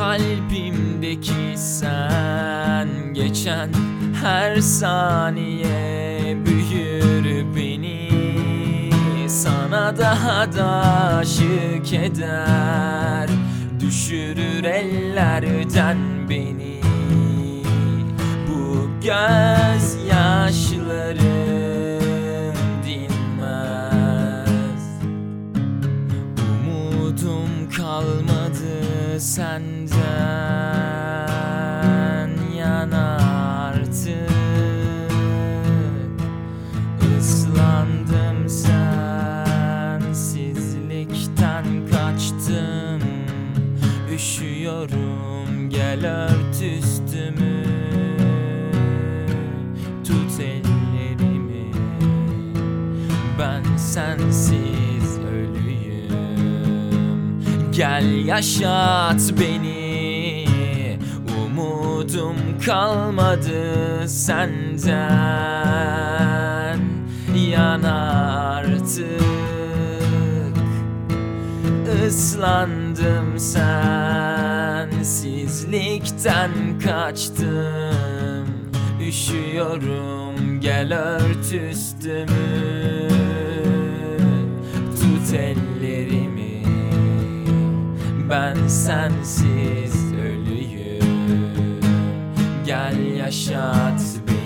Kalbimdeki sen geçen her saniye büyür beni, sana daha da aşık eder, düşürür ellerden beni. Bu gözyaşlarım dinmez, umudum kalmadı senden yana artık. Islandım sensizlikten kaçtım, üşüyorum gel ört üstümü, tut ellerimi, ben sensiz ölüyüm. Gel yaşat beni, umudum kalmadı senden yana artık. Islandım sensizlikten kaçtım, üşüyorum gel ört üstümü, tut ellerimi, ben sensiz ölüyüm. Gel yaşat beni.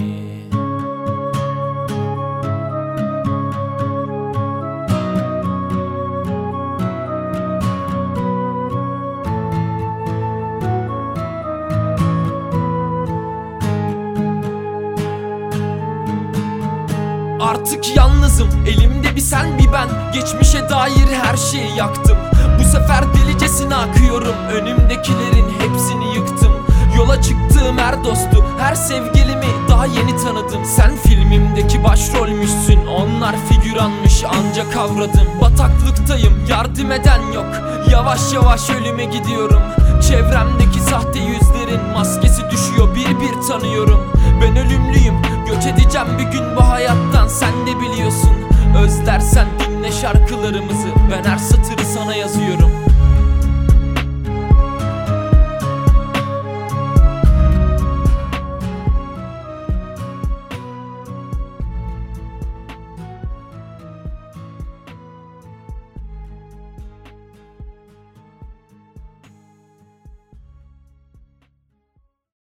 Artık yalnızım, elimde bir sen bir ben. Geçmişe dair her şeyi yaktım. Bu sefer delicesine akıyorum, önümdekilerin hepsini yıktım. Yola çıktığım her dostu, her sevgilimi daha yeni tanıdım. Sen filmimdeki başrolmüşsün, onlar figüranmış ancak kavradım. Bataklıktayım, yardım eden yok, yavaş yavaş ölüme gidiyorum. Çevremdeki sahte yüzlerin maskesi düşüyor, bir bir tanıyorum. Ben ölümlüyüm, göç edeceğim bir gün bu hayattan, sen de biliyorsun. Özlersen dinle şarkılarımızı, ben her satırı sana yazıyorum.